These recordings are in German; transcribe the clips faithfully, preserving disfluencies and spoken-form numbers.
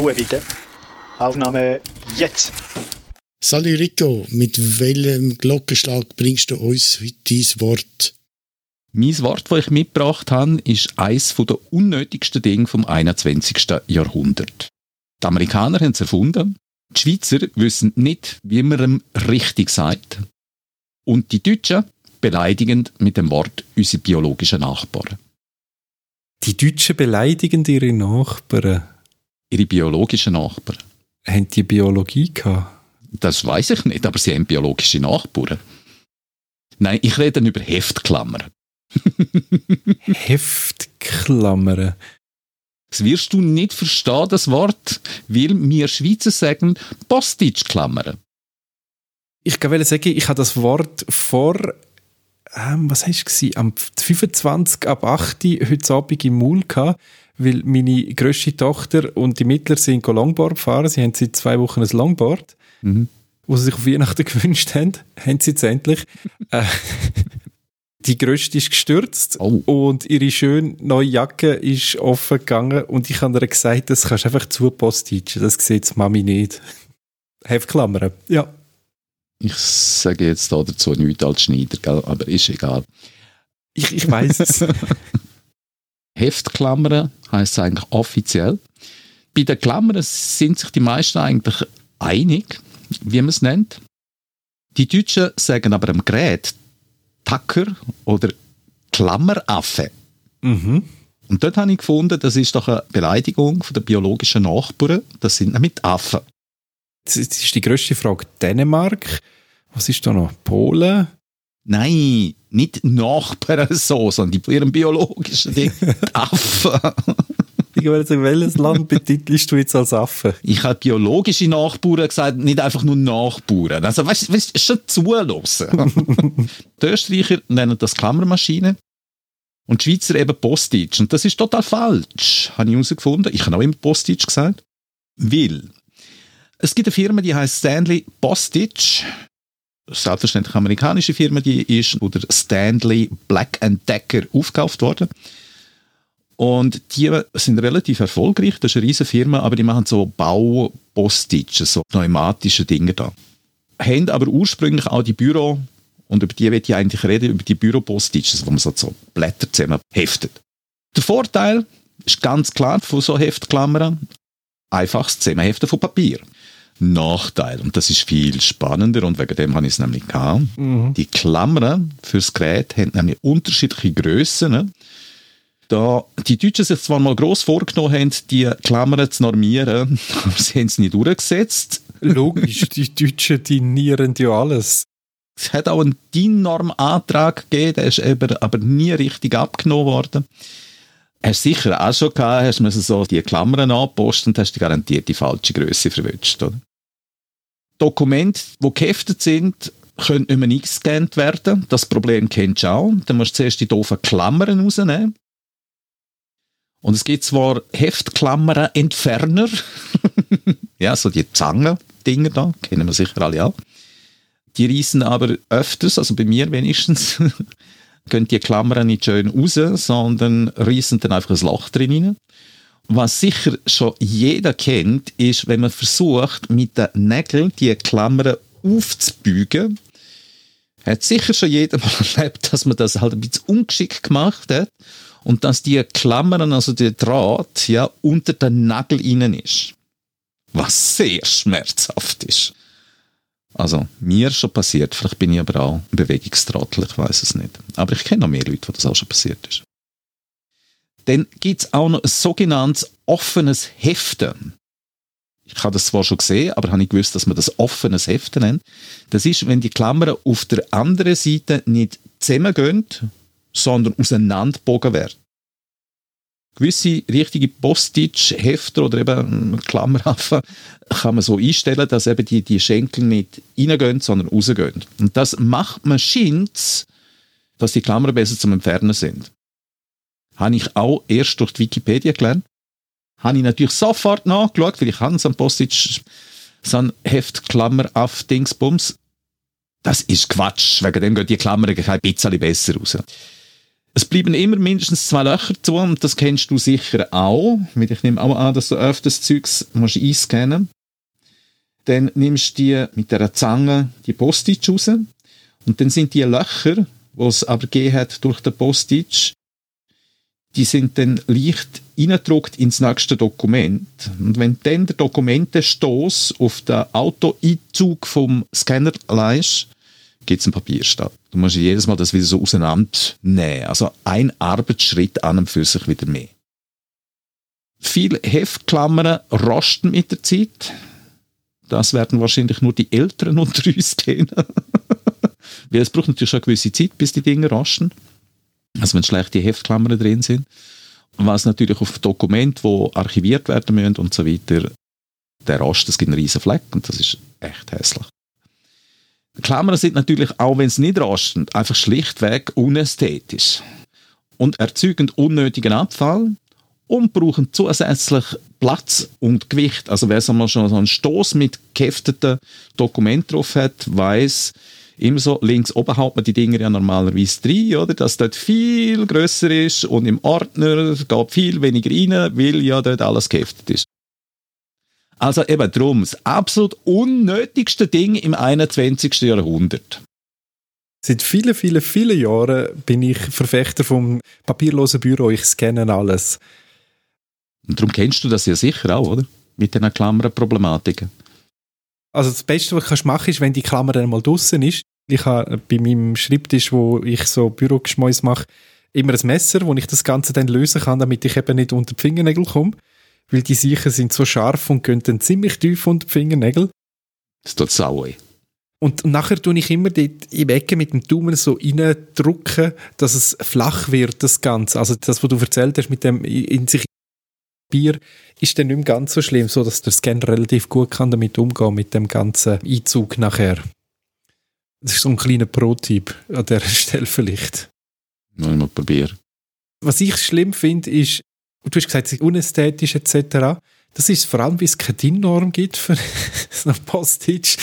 Ruhe bitte. Aufnahme jetzt. Salut Rico, mit welchem Glockenschlag bringst du uns heute dein Wort? Mein Wort, das ich mitgebracht habe, ist eines der unnötigsten Dinge vom einundzwanzigsten Jahrhundert. Die Amerikaner haben es erfunden. Die Schweizer wissen nicht, wie man ihm richtig sagt. Und die Deutschen beleidigen mit dem Wort unsere biologischen Nachbarn. Die Deutschen beleidigen ihre Nachbarn? Ihre biologischen Nachbarn. Haben die Biologie gehabt? Das weiss ich nicht, aber sie haben biologische Nachbarn. Nein, ich rede über Heftklammern. Heftklammern? Das wirst du nicht verstehen, das Wort, weil wir Schweizer sagen Postage-Klammern. Ich wollte sagen, ich habe das Wort vor, ähm, was hast du, am fünfundzwanzigsten ab acht heute Abend im Maul gehabt, weil meine grösste Tochter und die Mittler sind Longboard fahren. Sie haben seit zwei Wochen ein Longboard, mhm. wo sie sich auf Weihnachten gewünscht haben. Haben sie jetzt endlich. äh, Die Grösste ist gestürzt oh. und ihre schöne neue Jacke ist offen gegangen und ich habe ihr gesagt, das kannst du einfach zupostigen, das sieht Mami nicht. Heftklammern, ja. Ich sage jetzt da dazu nichts als Schneider, gell? Aber ist egal. Ich, ich weiss es. Heftklammern heisst es eigentlich offiziell. Bei den Klammern sind sich die meisten eigentlich einig, wie man es nennt. Die Deutschen sagen aber am Gerät Tacker oder Klammeraffe. Mhm. Und dort habe ich gefunden, das ist doch eine Beleidigung von der biologischen Nachbarn. Das sind nämlich Affen. Das ist die grösste Frage. Dänemark? Was ist da noch? Polen? Nein, nicht Nachbarn so, sondern die ihren biologischen Ding. Affen. Ich würde sagen, welches Land betitelst du jetzt als Affe? Ich habe biologische Nachbarn gesagt, nicht einfach nur Nachbarn. Also, weißt du, weißt, schon zulassen. Die Österreicher nennen das Klammermaschine und die Schweizer eben Postage. Und das ist total falsch, habe ich herausgefunden. Ich habe auch immer Postage gesagt. Weil es gibt eine Firma, die heißt Stanley Postage. Selbstverständlich eine amerikanische Firma, die ist unter Stanley Black and Decker aufgekauft worden. Und die sind relativ erfolgreich, das ist eine riesige Firma, aber die machen so Bau-Postage, so pneumatische Dinge da. Haben aber ursprünglich auch die Büro, und über die will ich eigentlich reden, über die Büro-Postages, wo man so, so Blätter zusammen heftet. Der Vorteil ist ganz klar von so Heftklammern, einfaches Zusammenheften von Papier. Nachteil, und das ist viel spannender, und wegen dem habe ich es nämlich gehabt, mhm. die Klammern fürs Gerät haben nämlich unterschiedliche Grössen. Da die Deutschen sich zwar mal gross vorgenommen haben, die Klammern zu normieren, aber sie haben es nicht durchgesetzt. Logisch, die Deutschen dinieren ja alles. Es hat auch einen D I N-Norm-Antrag gegeben, der ist eben aber nie richtig abgenommen worden. Hast du sicher auch schon gehabt, hast du so die Klammern angepostet und hast die garantiert die falsche Grösse verwünscht, oder? Dokumente, die geheftet sind, können nicht mehr eingescannt werden. Das Problem kennst du auch. Dann musst du zuerst die doofen Klammern rausnehmen. Und es gibt zwar Heftklammern-Entferner, ja, so die Zangen-Dinger da, kennen wir sicher alle auch. Die reissen aber öfters, also bei mir wenigstens, gehen die Klammern nicht schön raus, sondern reissen dann einfach ein Loch drin rein. Was sicher schon jeder kennt, ist, wenn man versucht, mit den Nägeln die Klammern aufzubügen, hat sicher schon jeder mal erlebt, dass man das halt ein bisschen ungeschickt gemacht hat. Und dass die Klammern, also der Draht, ja, unter den Nagel innen ist. Was sehr schmerzhaft ist. Also, mir ist schon passiert. Vielleicht bin ich aber auch ein Bewegungstrottel, ich weiss es nicht. Aber ich kenne noch mehr Leute, wo das auch schon passiert ist. Dann gibt es auch noch ein sogenanntes offenes Heften. Ich habe das zwar schon gesehen, aber habe ich gewusst, dass man das offenes Heften nennt. Das ist, wenn die Klammern auf der anderen Seite nicht zusammengehen, sondern auseinandergebogen werden. Gewisse richtige Postage-Hefter oder eben Klammeraffen kann man so einstellen, dass eben die, die Schenkel nicht reingehen, sondern rausgehen. Und das macht man scheint's, dass die Klammern besser zum Entfernen sind. Habe ich auch erst durch die Wikipedia gelernt. Habe ich natürlich sofort nachgeschaut, weil ich habe so ein Postage, so ein Heftklammer-Aff-Dingsbums. Das ist Quatsch, wegen dem gehen die Klammern kein bisschen besser raus. Es bleiben immer mindestens zwei Löcher zu und das kennst du sicher auch. Ich nehme auch an, dass du öfters Zeugs musst einscannen musst. Dann nimmst du die mit einer Zange die Postage raus und dann sind die Löcher, die es aber gegeben hat durch den Postage, die sind dann leicht reingedruckt ins nächste Dokument. Und wenn dann der Dokumentenstoß auf den Auto-Einzug vom Scanner leist, gibt es einen Papierstab. Du musst jedes Mal das wieder so auseinandernehmen. Also ein Arbeitsschritt an und für sich wieder mehr. Viele Heftklammern rosten mit der Zeit. Das werden wahrscheinlich nur die Älteren unter uns kennen. Weil es braucht natürlich schon eine gewisse Zeit, bis die Dinge rosten. Also wenn schlechte Heftklammern drin sind. Was natürlich auf Dokumente, die archiviert werden müssen und so weiter, der Rost, das gibt einen riesen Fleck und das ist echt hässlich. Klammern sind natürlich, auch wenn sie nicht rosten, einfach schlichtweg unästhetisch und erzeugen unnötigen Abfall und brauchen zusätzlich Platz und Gewicht. Also wer so mal schon so einen Stoß mit gehefteten Dokumenten drauf hat, weiss, immer so links oben haut man die Dinger ja normalerweise rein, oder? Dass dort viel grösser ist und im Ordner geht viel weniger rein, weil ja dort alles geheftet ist. Also eben drum, das absolut unnötigste Ding im einundzwanzigsten Jahrhundert. Seit vielen, vielen, vielen Jahren bin ich Verfechter vom papierlosen Büro. Ich scanne alles. Und darum kennst du das ja sicher auch, oder? Mit diesen Klammern-Problematiken. Also das Beste, was du machen kannst, ist, wenn die Klammer dann mal draussen ist. Ich habe bei meinem Schreibtisch, wo ich so Bürogeschmäus mache, immer ein Messer, wo ich das Ganze dann lösen kann, damit ich eben nicht unter die Fingernägel komme. Weil die Seichen sind so scharf und gehen dann ziemlich tief unter die Fingernägel. Das tut sau weh. Und nachher tue ich immer dort im Ecke mit dem Daumen so reindrücken, dass es flach wird, das Ganze. Also das, was du erzählt hast mit dem in sich Bier, ist dann nicht mehr ganz so schlimm, so dass der Scanner relativ gut kann damit umgehen, mit dem ganzen Einzug nachher. Das ist so ein kleiner Pro-Tipp an dieser Stelle vielleicht. Mal, mal probieren. Was ich schlimm finde, ist, du hast gesagt, es ist unästhetisch et cetera. Das ist vor allem, weil es keine D I N-Norm gibt für so ein Postage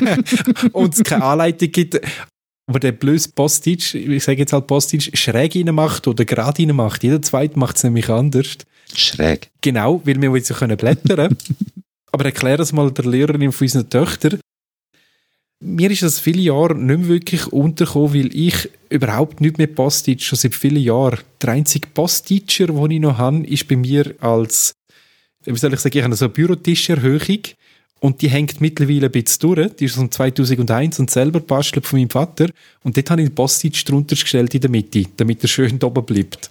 und es keine Anleitung gibt, aber der blöde Postage, ich sage jetzt halt Postage, schräg rein macht oder gerade rein macht. Jeder Zweite macht es nämlich anders. Schräg. Genau, weil wir jetzt ja blättern können. Aber erklär das mal der Lehrerin von unseren Töchtern. Mir ist das viele Jahre nicht mehr wirklich untergekommen, weil ich überhaupt nicht mehr Postage, schon seit vielen Jahren. Der einzige Postager, den ich noch habe, ist bei mir als, wie soll ich sagen, ich habe so eine Bürotischerhöhung und die hängt mittlerweile ein bisschen durch. Die ist von zweitausendeins und selber bastelt von meinem Vater. Und dort habe ich den Postage drunter gestellt in der Mitte, damit er schön da oben bleibt.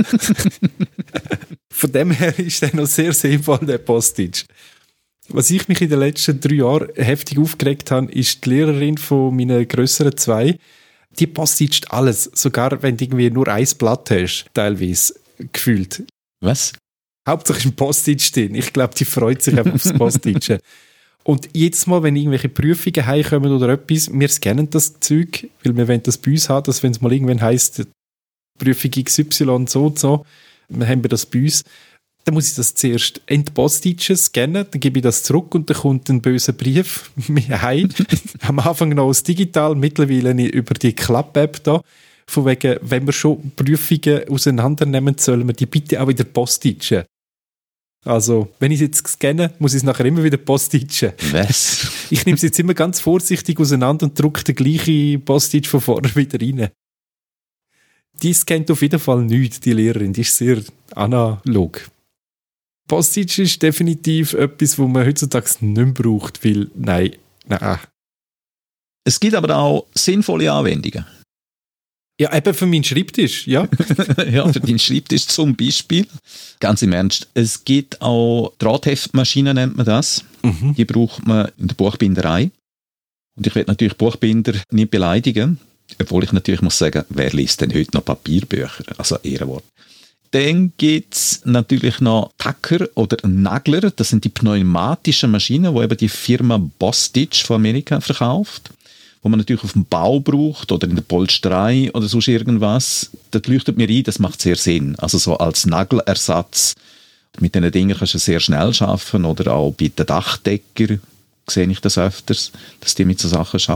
Von dem her ist der noch sehr sinnvoll, der Postage. Was ich mich in den letzten drei Jahren heftig aufgeregt habe, ist die Lehrerin von meinen grösseren zwei. Die postaged alles, sogar wenn du irgendwie nur ein Blatt hast, teilweise, gefühlt. Was? Hauptsache ist ein Postage drin. Ich glaube, die freut sich einfach aufs Postagen. Und jedes Mal, wenn irgendwelche Prüfungen heimkommen oder etwas, wir scannen das Zeug, weil wir wollen das bei uns haben, dass wenn es mal irgendwann heisst, Prüfung X Y so und so, dann haben wir das bei uns. Dann muss ich das zuerst entpostagen, scannen, dann gebe ich das zurück und dann kommt ein böser Brief mir heim. Am Anfang noch aus digital, mittlerweile über die Klapp-App da. Von wegen, wenn wir schon Prüfungen auseinandernehmen, sollen wir die bitte auch wieder postagen. Also, wenn ich es jetzt scanne, muss ich es nachher immer wieder postagen. Was? Ich nehme es jetzt immer ganz vorsichtig auseinander und drücke den gleichen Postage von vorne wieder rein. Die scannt auf jeden Fall nichts, die Lehrerin. Die ist sehr analog. Postage ist definitiv etwas, was man heutzutage nicht mehr braucht, weil, nein, nein. Es gibt aber auch sinnvolle Anwendungen. Ja, eben für meinen Schreibtisch, ja. Ja, für deinen Schreibtisch zum Beispiel. Ganz im Ernst, es gibt auch Drahtheftmaschinen, nennt man das. Mhm. Die braucht man in der Buchbinderei. Und ich will natürlich Buchbinder nicht beleidigen, obwohl ich natürlich muss sagen, wer liest denn heute noch Papierbücher? Also Ehrenwort. Dann gibt es natürlich noch Tacker oder Nagler. Das sind die pneumatischen Maschinen, die eben die Firma Bostitch von Amerika verkauft. Wo man natürlich auf dem Bau braucht oder in der Polsterei oder sonst irgendwas. Das leuchtet mir ein, das macht sehr Sinn. Also so als Nagelersatz. Mit diesen Dingen kannst du sehr schnell arbeiten oder auch bei den Dachdecker sehe ich das öfters, dass die mit so Sachen arbeiten.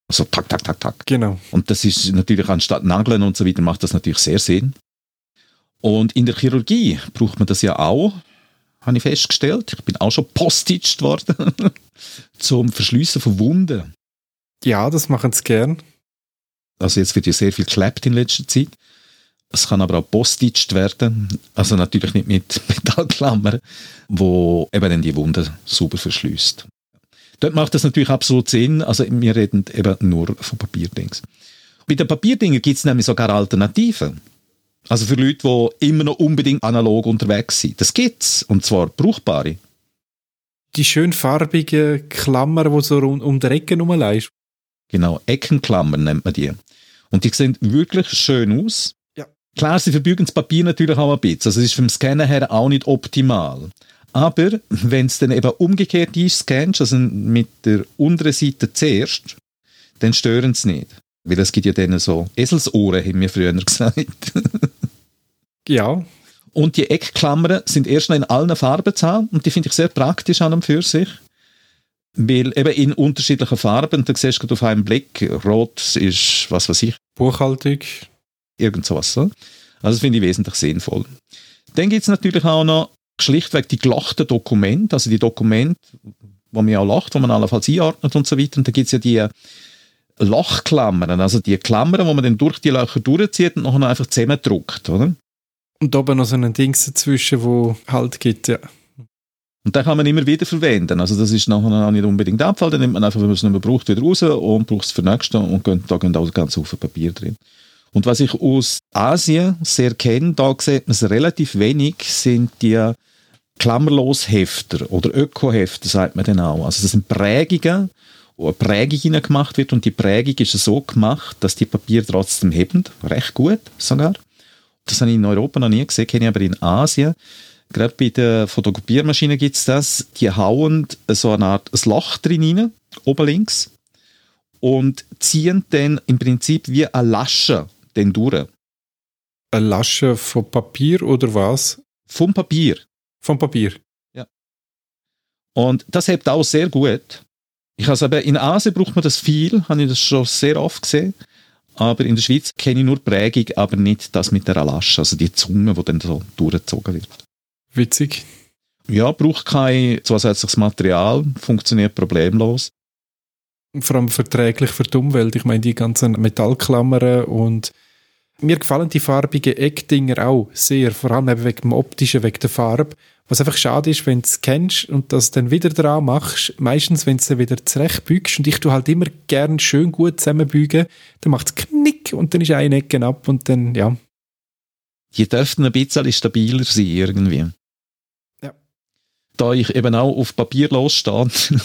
Also tak, tak, tak, tak. Genau. Und das ist natürlich anstatt Nageln und so weiter, macht das natürlich sehr Sinn. Und in der Chirurgie braucht man das ja auch, habe ich festgestellt. Ich bin auch schon postitcht worden zum Verschliessen von Wunden. Ja, das machen sie gern. Also jetzt wird ja sehr viel geklebt in letzter Zeit. Es kann aber auch postitcht werden. Also natürlich nicht mit Metallklammern, wo eben dann die Wunde sauber verschließt. Dort macht das natürlich absolut Sinn. Also wir reden eben nur von Papierdings. Bei den Papierdingen gibt es nämlich sogar Alternativen. Also für Leute, die immer noch unbedingt analog unterwegs sind. Das gibt's. Und zwar brauchbare. Die schön farbigen Klammern, die so um, um den Ecken rumleist. Genau, Eckenklammern nennt man die. Und die sehen wirklich schön aus. Ja. Klar, sie verbeugen das Papier natürlich auch ein bisschen. Also es ist vom Scannen her auch nicht optimal. Aber wenn es dann eben umgekehrt einscannst, also mit der unteren Seite zuerst, dann stören sie nicht. Weil es gibt ja dann so Eselsohren, haben wir früher gesagt. Ja. Und die Eckklammern sind erst noch in allen Farben zu haben und die finde ich sehr praktisch an und für sich. Weil eben in unterschiedlichen Farben, da siehst du auf einen Blick, rot ist, was weiß ich. Buchhaltung. Irgend sowas. So. Also das finde ich wesentlich sinnvoll. Dann gibt es natürlich auch noch schlichtweg die gelachten Dokumente, also die Dokumente, wo man auch lacht, wo man allenfalls einordnet und so weiter. Und da gibt es ja die Lachklammern, also die Klammern, wo man dann durch die Löcher durchzieht und nachher einfach zusammendrückt, oder? Und oben noch so ein Dings dazwischen, wo halt gibt, ja. Und den kann man immer wieder verwenden. Also das ist nachher auch nicht unbedingt Abfall, dann nimmt man einfach, wenn man es nicht mehr braucht, wieder raus und braucht es für den nächsten und da gehen auch ganz viele Papier drin. Und was ich aus Asien sehr kenne, da sieht man es relativ wenig, sind die Klammerloshefter oder Ökohefter, sagt man dann auch. Also das sind Prägungen, wo eine Prägung hineingemacht wird und die Prägung ist so gemacht, dass die Papier trotzdem heben, recht gut sogar. Das habe ich in Europa noch nie gesehen, kenne ich aber in Asien. Gerade bei den Fotokopiermaschinen gibt es das. Die hauen so eine Art ein Loch drin rein, oben links, und ziehen dann im Prinzip wie eine Lasche den durch. Eine Lasche von Papier oder was? Vom Papier. Vom Papier? Ja. Und das hebt auch sehr gut. Ich also eben, in Asien braucht man das viel, habe ich das schon sehr oft gesehen. Aber in der Schweiz kenne ich nur Prägung, aber nicht das mit der Lasche, also die Zunge, die dann so durchgezogen wird. Witzig. Ja, braucht kein zusätzliches Material, funktioniert problemlos. Vor allem verträglich für die Umwelt. Ich meine, die ganzen Metallklammern und mir gefallen die farbigen Eckdinger auch sehr, vor allem eben wegen dem Optischen, wegen der Farbe. Was einfach schade ist, wenn du es kennst und das dann wieder dran machst, meistens, wenn du es dann wieder zurechtbügst und ich tue halt immer gern schön gut zusammenbügen, dann macht es Knick und dann ist eine Ecke ab und dann, ja. Die dürften ein bisschen stabiler sein irgendwie. Ja. Da ich eben auch auf Papier losstehe,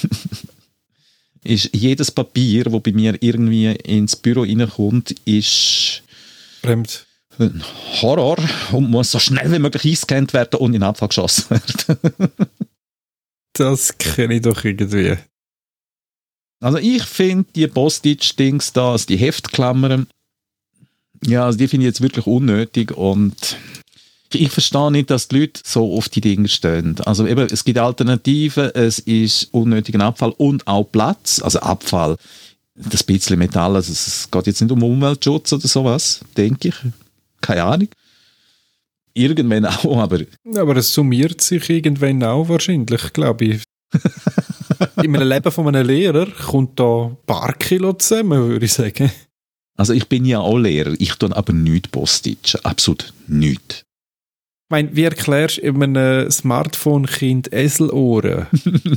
ist jedes Papier, das bei mir irgendwie ins Büro reinkommt, ist Fremd. ein Horror und muss so schnell wie möglich eingescannt werden und in den Abfall geschossen werden. Das kenne ich doch irgendwie. Also ich finde die Postage-Dings da, also die Heftklammern, ja, also die finde ich jetzt wirklich unnötig und ich verstehe nicht, dass die Leute so auf die Dinge stehen. Also eben, es gibt Alternativen, es ist unnötiger Abfall und auch Platz, also Abfall, das bisschen Metall, also es geht jetzt nicht um Umweltschutz oder sowas, denke ich. Keine Ahnung. Irgendwann auch, aber... Aber es summiert sich irgendwann auch wahrscheinlich, glaube ich. In einem Leben von einem Lehrer kommt da ein paar Kilo zusammen, würde ich sagen. Also ich bin ja auch Lehrer, ich tue aber nichts Postage, absolut nichts. Ich meine, wie erklärst du einem Smartphone-Kind Eselohren?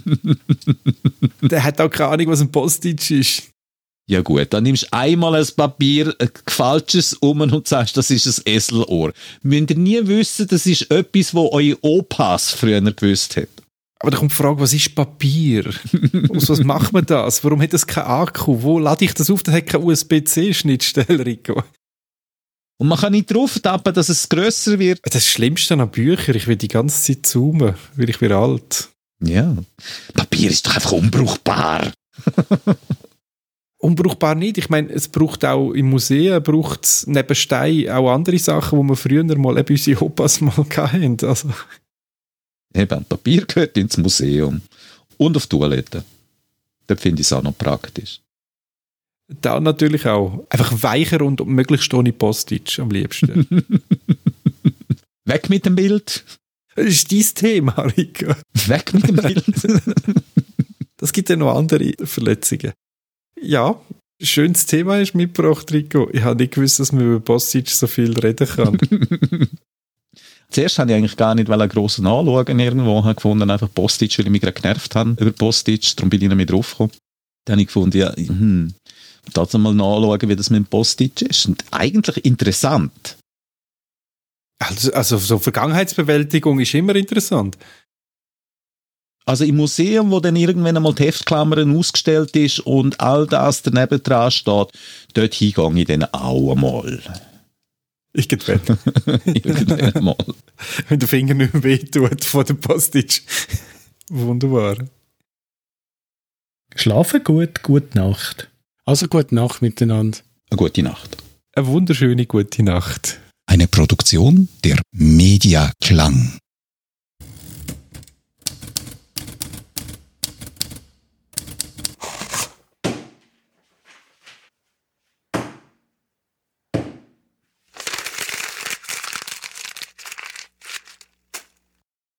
Der hat auch keine Ahnung, was ein Postage ist. Ja gut, dann nimmst du einmal ein Papier, ein falsches um und sagst, das ist ein Eselohr. Müsst ihr nie wissen, das ist etwas, was eure Opas früher gewusst hat. Aber da kommt die Frage, was ist Papier? Aus was macht man das? Warum hat das kein Akku? Wo lade ich das auf? Das hat keine U S B C-Schnittstelle, Rico. Und man kann nicht drauf tappen, dass es grösser wird. Das Schlimmste an Büchern, ich will die ganze Zeit zoomen, weil ich bin alt. Ja, Papier ist doch einfach unbrauchbar. Unbrauchbar nicht. Ich meine, es braucht auch im Museum, braucht es neben Stein auch andere Sachen, die wir früher mal, eben unsere Opas mal hatten. Also. Eben, Papier gehört ins Museum. Und auf Toiletten. Dort finde ich es auch noch praktisch. Da natürlich auch. Einfach weicher und möglichst ohne Postage am liebsten. Weg mit dem Bild. Das ist dein Thema, Rico. Weg mit dem Bild. Das gibt ja noch andere Verletzungen. Ja, schönes Thema ist mitgebracht, Rico. Ich habe nicht gewusst, dass man über Postage so viel reden kann. Zuerst habe ich eigentlich gar nicht einen grossen anschauen irgendwo. Ich habe gefunden, einfach Postage, weil ich mich gerade genervt habe über Postage. Darum bin ich nicht mehr drauf gekommen. Dann habe ich gefunden, ja, hm, da mal nachschauen, wie das mit dem Postage ist. Und eigentlich interessant. Also, also so Vergangenheitsbewältigung ist immer interessant. Also im Museum, wo dann irgendwann einmal die Heftklammern ausgestellt ist und all das daneben dran steht, dort hingehe ich dann auch einmal. Irgendwann. Irgendwann einmal. Wenn der Finger nicht mehr wehtut von der Postage. Wunderbar. Schlafen gut, gute Nacht. Also gute Nacht miteinander. Eine gute Nacht. Eine wunderschöne gute Nacht. Eine Produktion der Media Klang.